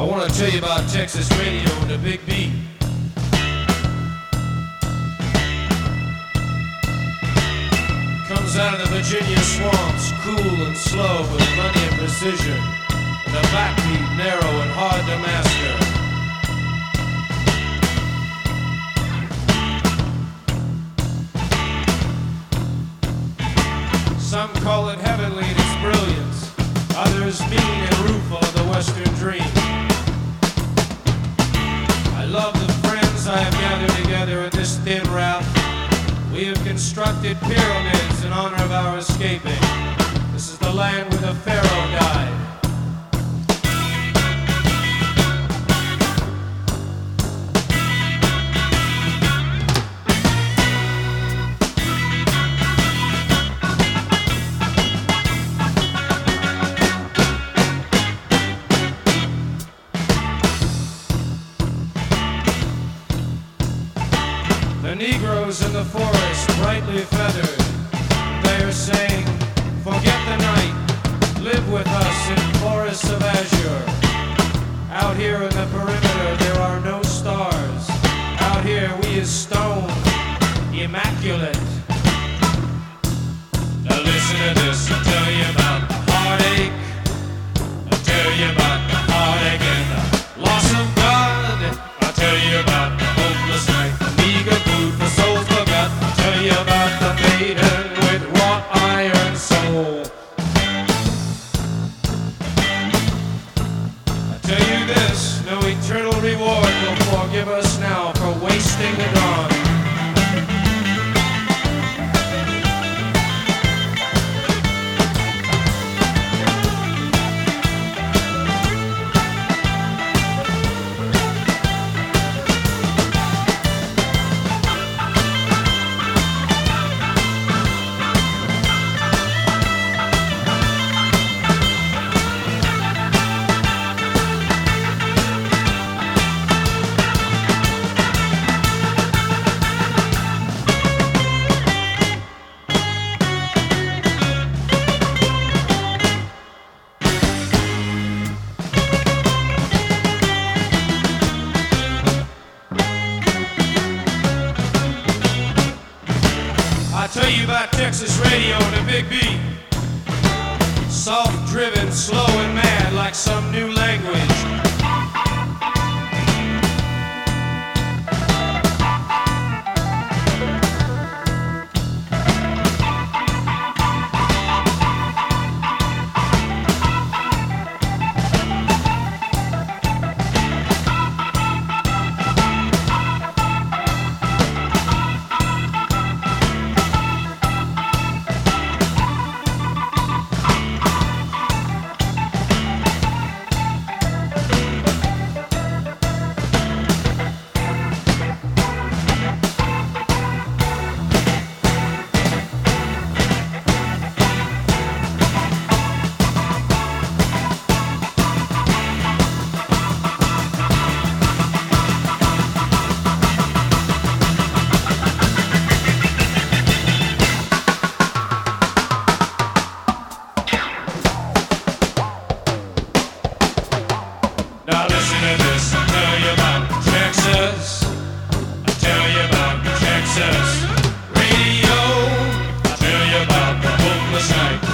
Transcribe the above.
I want to tell you about Texas radio and the Big Beat. Comes out of the Virginia swamps, cool and slow with plenty of precision. And the backbeat narrow and hard to master. Some call it heavenly in its brilliance, others mean and rueful of the Western dream. I love the friends I have gathered together in this thin route. We have constructed pyramids in honor of our escaping. This is the land where the Pharaoh died. The Negroes in the forest, brightly feathered, they are saying, forget the night, live with us in forests of azure. Out here in the perimeter there are no stars. Out here we is stone, immaculate. Now listen to this, I'll tell you about the heartache. I'll tell you about the heartache and the loss of God. I'll tell you about the hopeless night, the meager food for souls forgot. I'll tell you about the maiden with wrought iron soul. I tell you this, no eternal reward will forgive us now for wasting the dawn. I tell you about Texas radio and the Big Beat. Soft driven, slow and mad like some new language. Now listen to this, I'll tell you about Texas. I'll tell you about Texas radio. I'll tell you about the hopeless night.